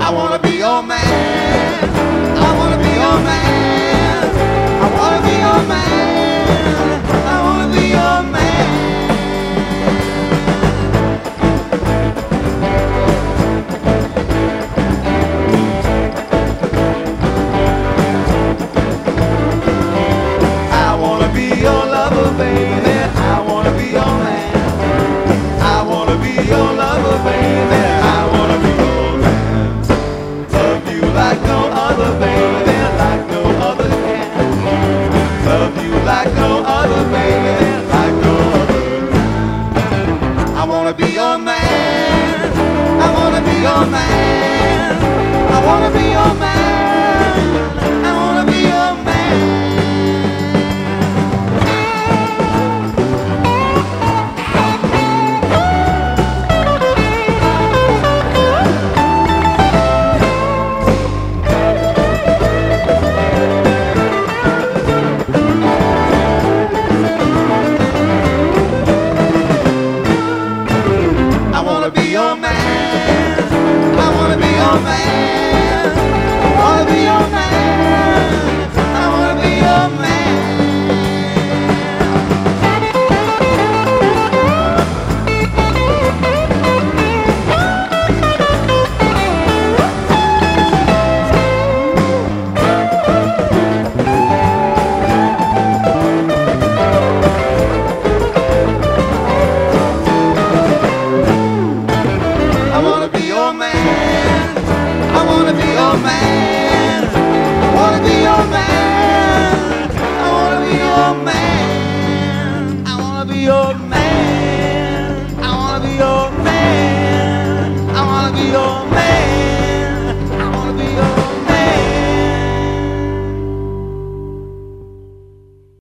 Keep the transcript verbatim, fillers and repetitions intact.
I wanna be your man. I wanna be your man. I wanna be your man. I wanna be your man. I wanna be your lover, baby. I wanna be your man. I wanna be your lover, baby. I wanna be your man. Love you like no other, baby, like no other can. Love you like no other, baby, like no other can. I wanna be your man. I wanna be your man. I wanna be your man.